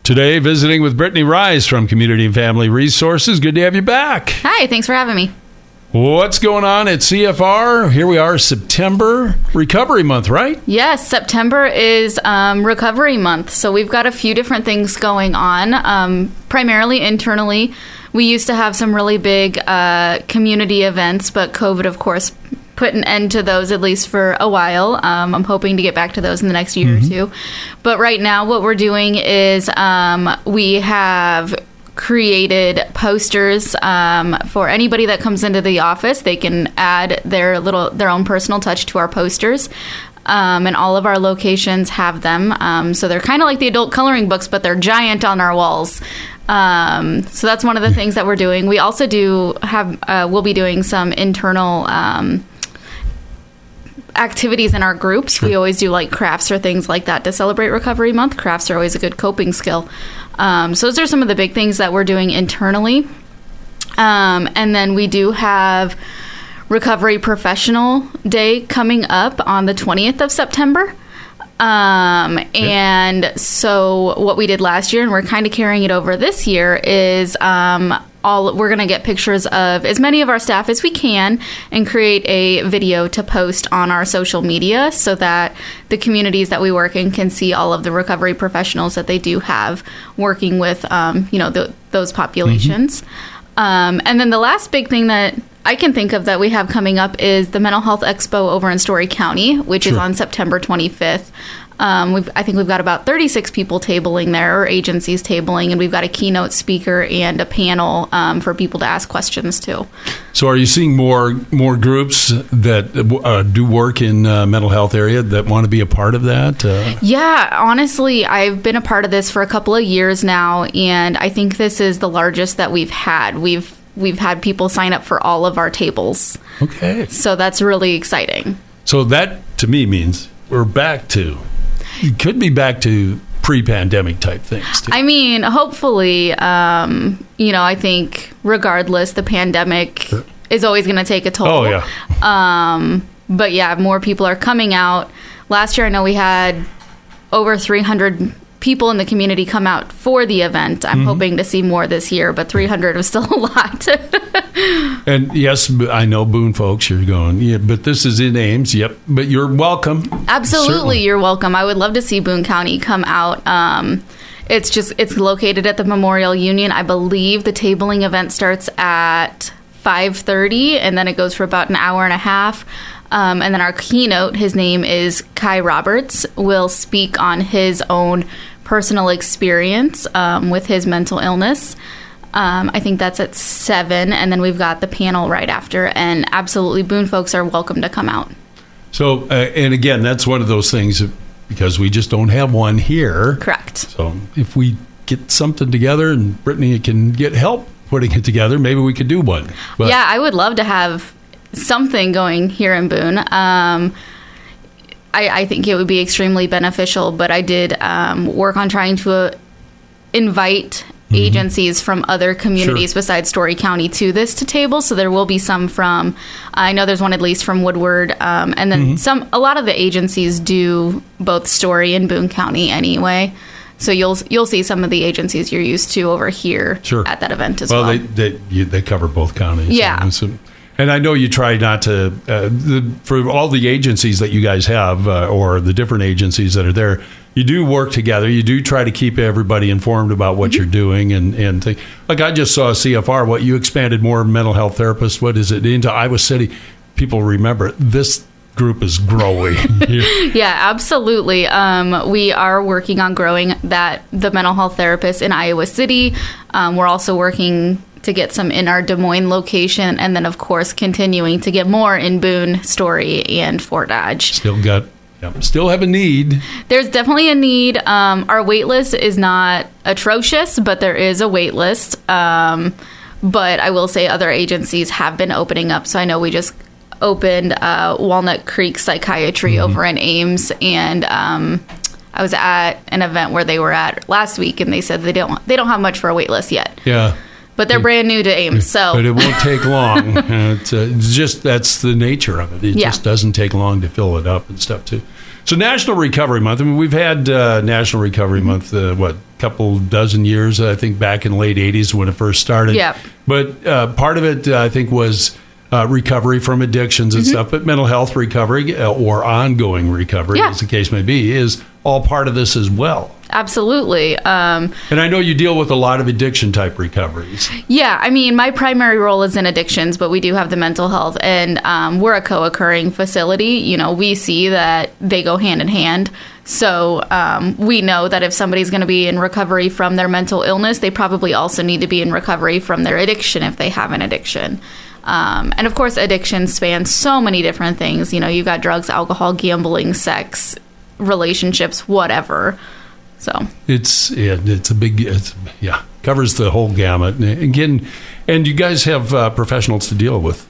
Today, visiting with Brittany Rice from Community and Family Resources. Good to have you back. Hi, thanks for having me. What's going on at CFR? Here we are, September, Recovery Month, right? Yes, September is Recovery Month. So we've got a few different things going on, primarily internally. We used to have some really big community events, but COVID, of course, put an end to those, at least for a while. I'm hoping to get back to those in the next year or two. But right now, what we're doing is we have created posters for anybody that comes into the office. They can add their own personal touch to our posters. And all of our locations have them. So they're kind of like the adult coloring books, but they're giant on our walls. So that's one of the things that we're doing. We also we'll be doing some internal activities in our groups. Sure. We always do like crafts or things like that to celebrate Recovery Month. Crafts are always a good coping skill. So those are some of the big things that we're doing internally. And then we do have Recovery Professional Day coming up on the 20th of September. And so what we did last year, and we're kind of carrying it over this year, is we're going to get pictures of as many of our staff as we can and create a video to post on our social media so that the communities that we work in can see all of the recovery professionals that they do have working with, those populations. And then the last big thing that I can think of that we have coming up is the Mental Health Expo over in Story County, which is on September 25th. I think we've got about 36 people tabling there, or agencies tabling, and we've got a keynote speaker and a panel for people to ask questions to. So are you seeing more groups that do work in mental health area that want to be a part of that? Yeah, honestly, I've been a part of this for a couple of years now, and I think this is the largest that we've had. We've had people sign up for all of our tables. Okay. So that's really exciting. So that, to me, means we're back to... You could be back to pre-pandemic type things, too. I mean, hopefully, I think regardless, the pandemic is always going to take a toll. Oh, yeah. But, yeah, more people are coming out. Last year, I know we had over 300 people in the community come out for the event. I'm hoping to see more this year, but 300 was still a lot. And yes, I know Boone folks, you're going, yeah, but this is in Ames. Yep. But you're welcome. Absolutely. Certainly. You're welcome. I would love to see Boone County come out. It's located at the Memorial Union. I believe the tabling event starts at 5:30 and then it goes for about an hour and a half. And then our keynote, his name is Kai Roberts, will speak on his own personal experience with his mental illness. I think that's at 7, and then we've got the panel right after, and absolutely Boone folks are welcome to come out. So, and again, that's one of those things because we just don't have one here. Correct. So if we get something together and Brittany can get help putting it together, maybe we could do one. But yeah, I would love to have something going here in Boone. I think it would be extremely beneficial, but I did work on trying to invite agencies from other communities besides Story County to table. So there will be some from, I know there's one at least from Woodward, and then a lot of the agencies do both Story and Boone County anyway. So you'll see some of the agencies you're used to over here at that event as well. Well, they cover both counties. Yeah. And I know you try not to, for all the agencies that you guys have, or the different agencies that are there, you do work together. You do try to keep everybody informed about what you're doing. And like I just saw CFR, what you expanded more mental health therapists, what is it, into Iowa City. People remember this group is growing. Yeah, absolutely. We are working on growing the mental health therapists in Iowa City. We're also working to get some in our Des Moines location, and then of course continuing to get more in Boone, Story, and Fort Dodge. Still have a need. There's definitely a need. Our wait list is not atrocious, but there is a wait list. But I will say other agencies have been opening up. So I know we just opened Walnut Creek Psychiatry over in Ames, and I was at an event where they were at last week, and they said they don't have much for a wait list yet. Yeah. But they're brand new to Ames, but it won't take long. It's just that's the nature of it. It just doesn't take long to fill it up and stuff too. So National Recovery Month. I mean, we've had National Recovery Month couple dozen years, I think back in the late 80s when it first started. Yep. But part of it, I think, was recovery from addictions and stuff, but mental health recovery or ongoing recovery, as the case may be, is all part of this as well. Absolutely. And I know you deal with a lot of addiction type recoveries. Yeah, I mean, my primary role is in addictions, but we do have the mental health, and we're a co-occurring facility. You know, we see that they go hand in hand. So we know that if somebody's going to be in recovery from their mental illness, they probably also need to be in recovery from their addiction if they have an addiction. And of course, addiction spans so many different things. You know, you've got drugs, alcohol, gambling, sex, relationships, whatever. So it's a big, covers the whole gamut. Again, and you guys have professionals to deal with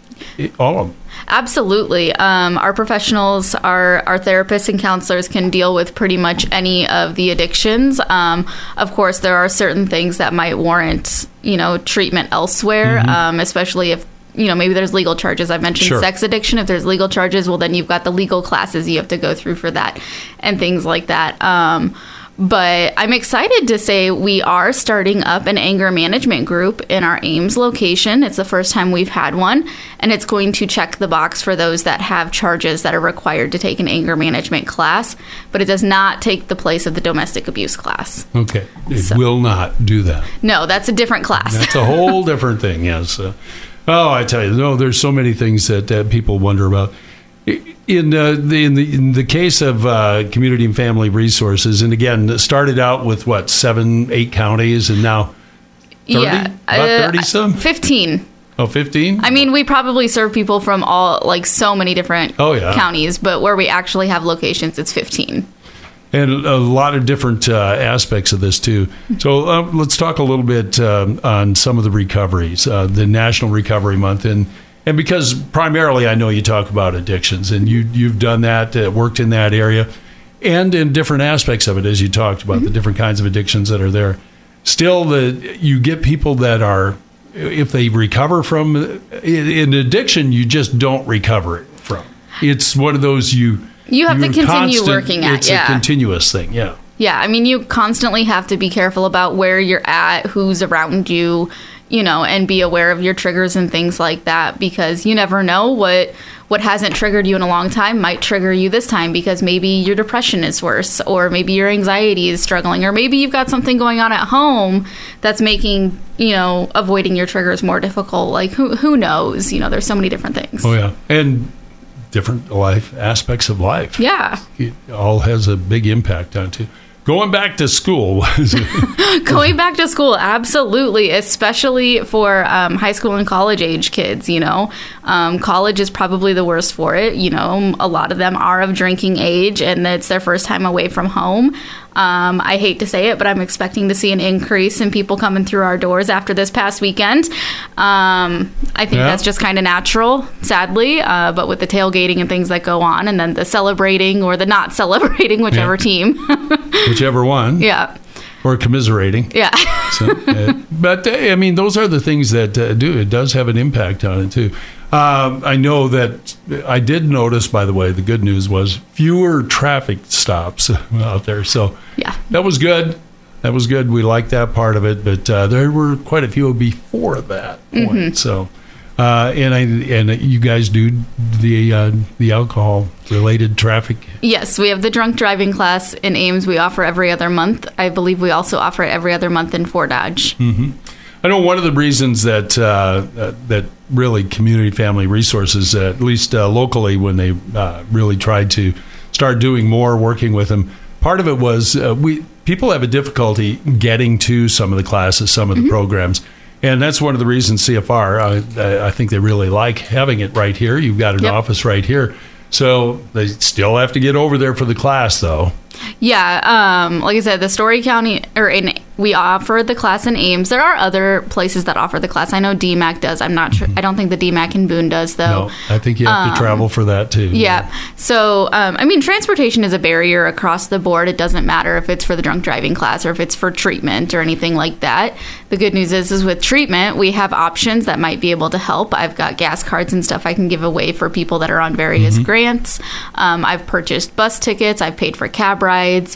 all of them. Absolutely. Our professionals, our therapists and counselors can deal with pretty much any of the addictions. Of course, there are certain things that might warrant, treatment elsewhere, especially if, maybe there's legal charges. I've mentioned sex addiction. If there's legal charges, well, then you've got the legal classes you have to go through for that and things like that. But I'm excited to say we are starting up an anger management group in our Ames location. It's the first time we've had one, and it's going to check the box for those that have charges that are required to take an anger management class, but it does not take the place of the domestic abuse class. Okay. It will not do that. No, that's a different class. That's a whole different thing, yes. I tell you, there's so many things that people wonder about. In the case of Community and Family Resources, and again, it started out with 7, 8 counties, and now 30? Yeah, about 30 some? 15. Oh, 15? I mean, we probably serve people from so many different counties, but where we actually have locations, it's 15. And a lot of different aspects of this, too. So let's talk a little bit on some of the recoveries, the National Recovery Month. And because primarily I know you talk about addictions, and you've done that, worked in that area, and in different aspects of it, as you talked about, the different kinds of addictions that are there. Still, you get people that are, if they recover from an addiction, you just don't recover from. It's one of those you have to continue working at. It's a continuous thing, yeah. Yeah, I mean, you constantly have to be careful about where you're at, who's around you, and be aware of your triggers and things like that, because you never know what hasn't triggered you in a long time might trigger you this time, because maybe your depression is worse, or maybe your anxiety is struggling, or maybe you've got something going on at home that's making, avoiding your triggers more difficult. Like, who knows? There's so many different things. Oh, yeah. And different aspects of life. Yeah. It all has a big impact on it, too. Going back to school. Going back to school, absolutely, especially for high school and college age kids, College is probably the worst for it. A lot of them are of drinking age, and it's their first time away from home. I hate to say it, but I'm expecting to see an increase in people coming through our doors after this past weekend. I think that's just kind of natural, sadly, but with the tailgating and things that go on, and then the celebrating or the not celebrating, whichever team. Whichever one. Yeah. Or commiserating. Yeah. But, I mean, those are the things that it does have an impact on it, too. I know that I did notice, by the way, the good news was fewer traffic stops out there. So that was good. That was good. We liked that part of it. But there were quite a few before that point. So, and you guys do the alcohol-related traffic? Yes, we have the drunk driving class in Ames. We offer every other month. I believe we also offer it every other month in Fort Dodge. Mm-hmm. I know one of the reasons that that really Community Family Resources, at least locally, when they really tried to start doing more, working with them, part of it was people have a difficulty getting to some of the classes, some of the programs. And that's one of the reasons CFR, I think they really like having it right here. You've got an office right here. So they still have to get over there for the class, though. Yeah, like I said, the Story County, we offer the class in Ames. There are other places that offer the class. I know DMAC does. I'm not sure. I don't think the DMAC in Boone does, though. No, I think you have to travel for that, too. Yeah. So, I mean, transportation is a barrier across the board. It doesn't matter if it's for the drunk driving class or if it's for treatment or anything like that. The good news is with treatment, we have options that might be able to help. I've got gas cards and stuff I can give away for people that are on various grants. I've purchased bus tickets. I've paid for cab rides.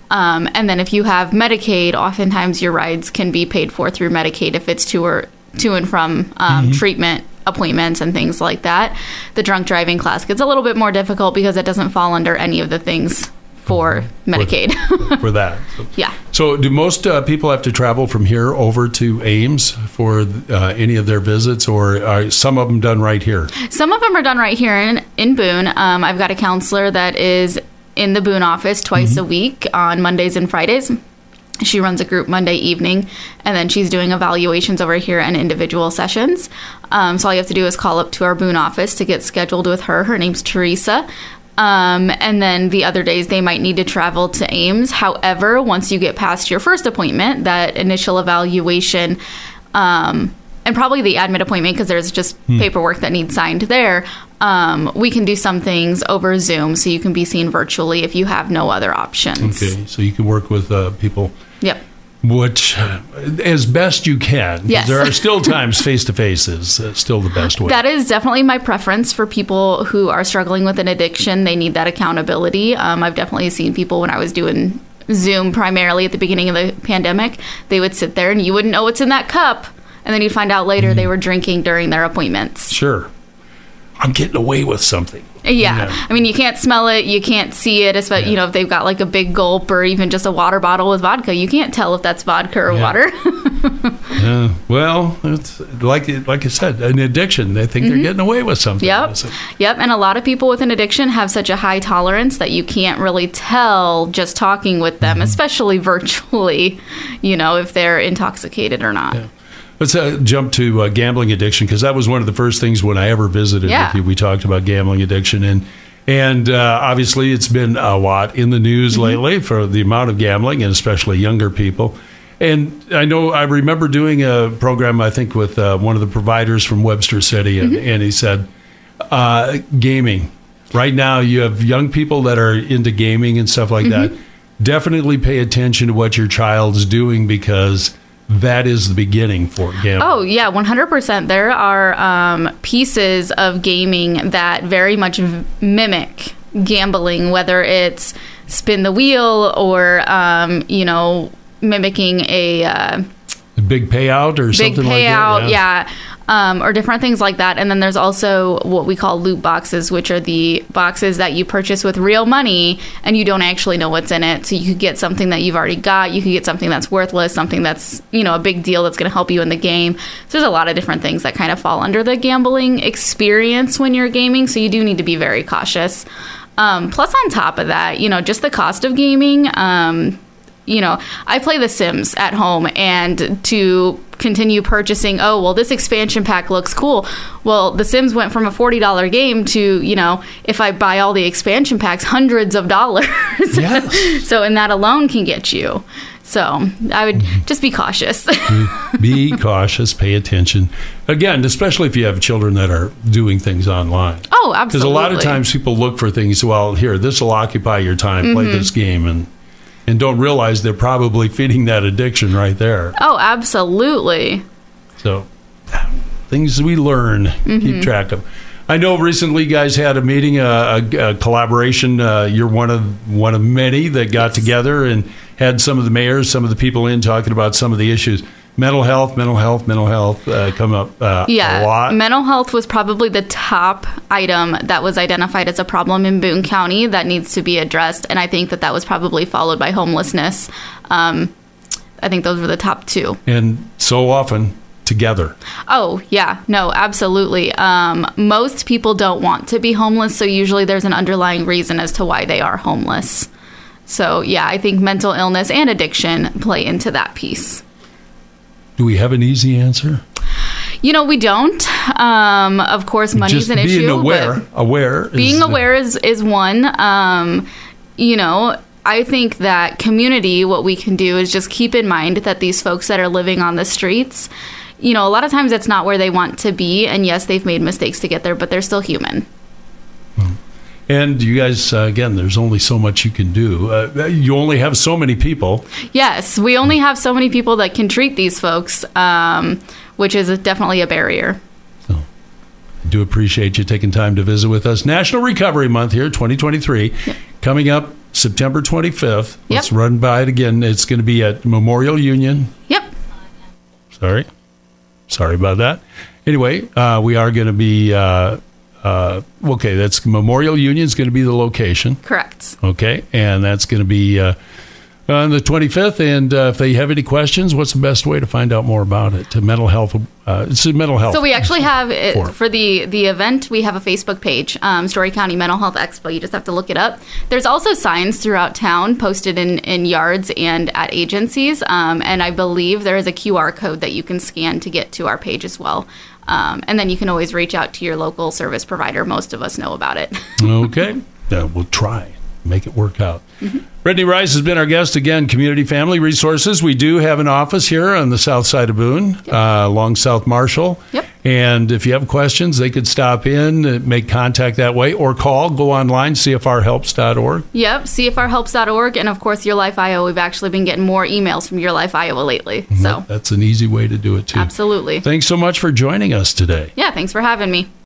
And then if you have Medicaid, oftentimes your rides can be paid for through Medicaid if it's to and from treatment appointments and things like that. The drunk driving class gets a little bit more difficult because it doesn't fall under any of the things for Medicaid. For that. Yeah. So do most people have to travel from here over to Ames for any of their visits, or are some of them done right here? Some of them are done right here in Boone. I've got a counselor that is in the Boone office twice a week on Mondays and Fridays. She runs a group Monday evening, and then she's doing evaluations over here and individual sessions. So all you have to do is call up to our Boone office to get scheduled with her. Her name's Teresa. And then the other days they might need to travel to Ames. However, once you get past your first appointment, that initial evaluation, and probably the admit appointment, because there's just paperwork that needs signed there, we can do some things over Zoom, so you can be seen virtually if you have no other options. Okay, so you can work with people. Yep. Which, as best you can. Yes. There are still times face-to-face is still the best way. That is definitely my preference for people who are struggling with an addiction. They need that accountability. I've definitely seen people when I was doing Zoom primarily at the beginning of the pandemic, they would sit there and you wouldn't know what's in that cup. And then you'd find out later they were drinking during their appointments. Sure. I'm getting away with something. Yeah. I mean, you can't smell it. You can't see it. Especially, if they've got like a big gulp or even just a water bottle with vodka, you can't tell if that's vodka or water. Well, it's like I said, an addiction. They think they're getting away with something. Yep. And a lot of people with an addiction have such a high tolerance that you can't really tell just talking with them, especially virtually, if they're intoxicated or not. Yeah. Let's jump to gambling addiction, because that was one of the first things when I ever visited with you. We talked about gambling addiction, and obviously it's been a lot in the news lately for the amount of gambling, and especially younger people. And I remember doing a program, I think, with one of the providers from Webster City, and he said, gaming. Right now you have young people that are into gaming and stuff like that. Definitely pay attention to what your child's doing, because that is the beginning for gambling. Oh, yeah, 100%. There are pieces of gaming that very much mimic gambling, whether it's spin the wheel or, mimicking a big payout or something like that. Yeah. Or different things like that. And then there's also what we call loot boxes, which are the boxes that you purchase with real money and you don't actually know what's in it. So you could get something that you've already got. You could get something that's worthless, something that's, a big deal that's going to help you in the game. So there's a lot of different things that kind of fall under the gambling experience when you're gaming. So you do need to be very cautious. Plus on top of that, just the cost of gaming. I play The Sims at home, and to continue purchasing, this expansion pack looks cool. Well, The Sims went from a $40 game to, if I buy all the expansion packs, hundreds of dollars. Yes. So, and that alone can get you. So I would just be cautious. Be cautious, pay attention. Again, especially if you have children that are doing things online. Oh, absolutely. Because a lot of times people look for things, here, this will occupy your time, play this game, and don't realize they're probably feeding that addiction right there. Oh, absolutely. So, things we learn, keep track of. I know recently you guys had a meeting, a collaboration. You're one of many that got together and had some of the mayors, some of the people in talking about some of the issues. Mental health come up a lot. Mental health was probably the top item that was identified as a problem in Boone County that needs to be addressed, and I think that was probably followed by homelessness. I think those were the top two. And so often together. Oh, yeah. No, absolutely. Most people don't want to be homeless, so usually there's an underlying reason as to why they are homeless. So, yeah, I think mental illness and addiction play into that piece. Do we have an easy answer? We don't. Of course, money's an issue. Being aware. Being aware is one. I think that community, what we can do is just keep in mind that these folks that are living on the streets, a lot of times that's not where they want to be. And yes, they've made mistakes to get there, but they're still human. And you guys, again, there's only so much you can do. You only have so many people. Yes, we only have so many people that can treat these folks, which is definitely a barrier. So, I do appreciate you taking time to visit with us. National Recovery Month here, 2023, coming up September 25th. Yep. Let's run by it again. It's going to be at Memorial Union. Yep. Sorry about that. Anyway, we are going to be, okay, that's Memorial Union is going to be the location. Correct. Okay, and that's going to be on the 25th. And if they have any questions, what's the best way to find out more about it? To mental health. It's a mental health. So we actually have for the event. We have a Facebook page, Story County Mental Health Expo. You just have to look it up. There's also signs throughout town posted in yards and at agencies. And I believe there is a QR code that you can scan to get to our page as well. And then you can always reach out to your local service provider. Most of us know about it. Okay, we'll try. Make it work out. Brittany Rice has been our guest again. Community Family Resources. We do have an office here on the south side of Boone, along South Marshall. Yep. And if you have questions, they could stop in, make contact that way, or call. Go online, cfrhelps.org. Yep, cfrhelps.org, and of course, Your Life Iowa. We've actually been getting more emails from Your Life Iowa lately. So that's an easy way to do it too. Absolutely. Thanks so much for joining us today. Yeah, thanks for having me.